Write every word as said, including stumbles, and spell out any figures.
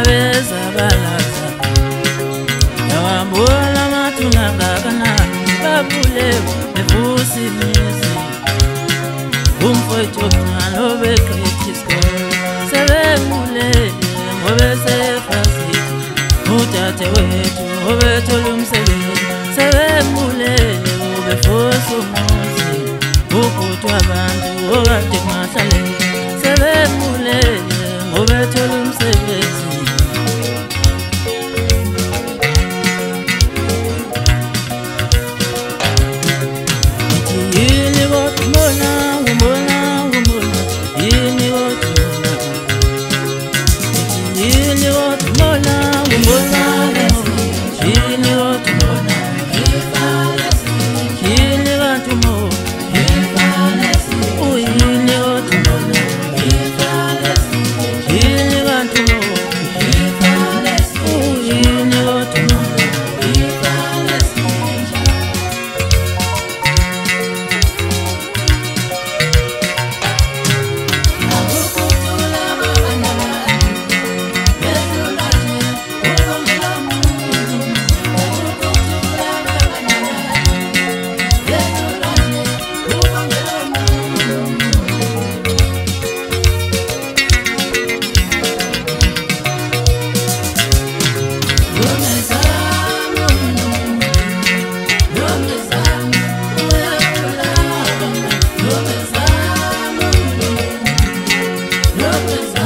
abeza balaza yawambula matunanga kanani babule bevusi mizi umfowethu omncane obeqeda isikole sebemulele ngobe sefasithi udade wethu obethola umsebenzi sebemulele ubefosa umuzi ubhuti wabantu okade kungahlale sebemulele ngobethola umsebenzi yini kodwa mbona umbona umbona yini kodwa yini kodwa mbona umbona yini kodwa mbona yini kodwa mbona uyini kodwa mbona yini kodwa mbona uyini kodwa mbona Love is